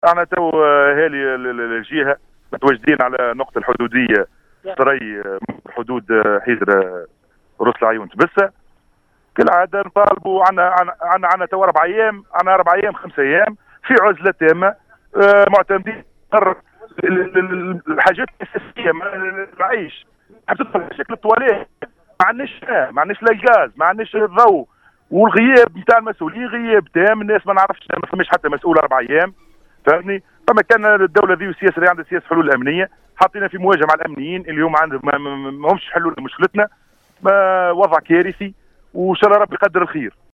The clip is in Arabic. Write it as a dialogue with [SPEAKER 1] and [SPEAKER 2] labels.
[SPEAKER 1] انا تو هالي الجهه متواجدين على نقطه الحدوديه سري حدود حيدر روس العيون تبسه. كالعاده نطالبوا عنا تو 4 ايام، 4 ايام 5 ايام في عزله تامه، معتمدين الحاجات الاساسيه العيش. تدخل شكل الطواليت، ما عندناش لا الغاز، ما عندناش الضوء، والغياب نتاع المسؤولين غياب تام. الناس ما نعرفش، ما فماش حتى مسؤول 4 ايام، فهمني. فما كان الدوله ذي والسياسه اللي عندها سياسه حلول امنيه، حاطين في مواجهه مع الامنيين اللي هم عندهم ما همش حلول مشكلتنا. وضع كارثي، وان شاء الله ربي يقدر الخير.